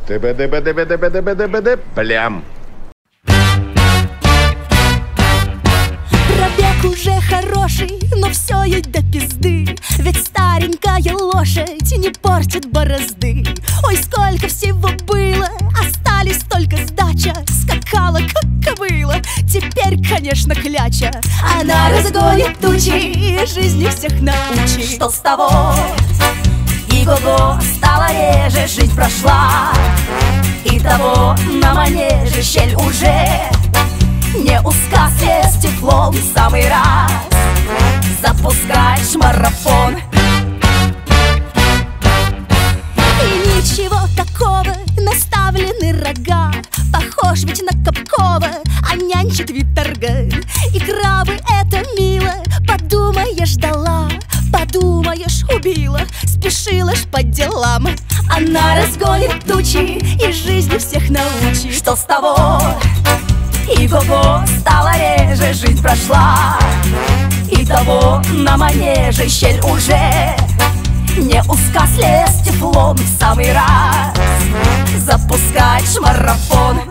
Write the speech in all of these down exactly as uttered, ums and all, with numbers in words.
Ты-бы-ды-бы-ды-бы-ды-бы-ды-бы-ды, плям. Пробег уже хороший, но все ей до пизды. Ведь старенькая лошадь не портит борозды. Ой, сколько всего было, остались только сдача. Скакала, как кобыла, теперь, конечно, кляча. Она разгонит тучи и жизни всех научит. Что с того? И-го-го, стала реже, жизнь прошла. И того на манеже щель уже не узка, слезть теплом в самый раз. Запускаешь марафон. И ничего такого, наставлены рога. Похож ведь на Капкова, а нянчит вид торга. И крабы это мило, подумаешь, дала. Подумаешь, убила, спешила ж по делам. Она разгонит тучи и жизнью всех научит. Что с того? И-го-го, стала реже, жизнь прошла. И того на манеже щель уже не узка, слезть теплом в самый раз. Запускаешь марафон.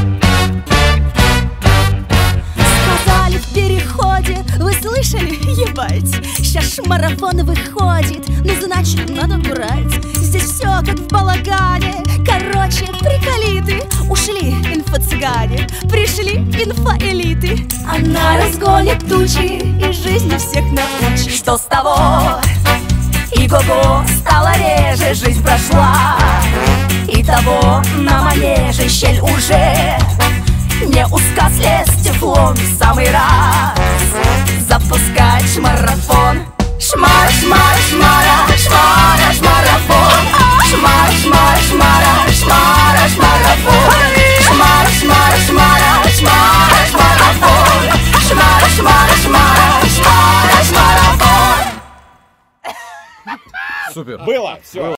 Сказали в переходе, вы слышали, ебать? Сейчас марафон выходит, ну значит надо брать. Здесь все как в балагане. Короче, приколиты. Ушли инфо-цыгане, пришли инфо-элиты. Она разгонит тучи и жизни всех научит. Что с того? И-го-го, стала реже, жизнь прошла. И того на манеже щель уже не узка, слезть теплом в самый раз. Запускаешь марафон. Шмара, шмара, шмара, шмара, шмарафон. Шмара, шмара, шмара, шмара, шмарафон. Шмара, шмара, шмара, шмара, шмарафон. Шмара, шмара, шмара, шмара, шмарафон. Супер. Было, все.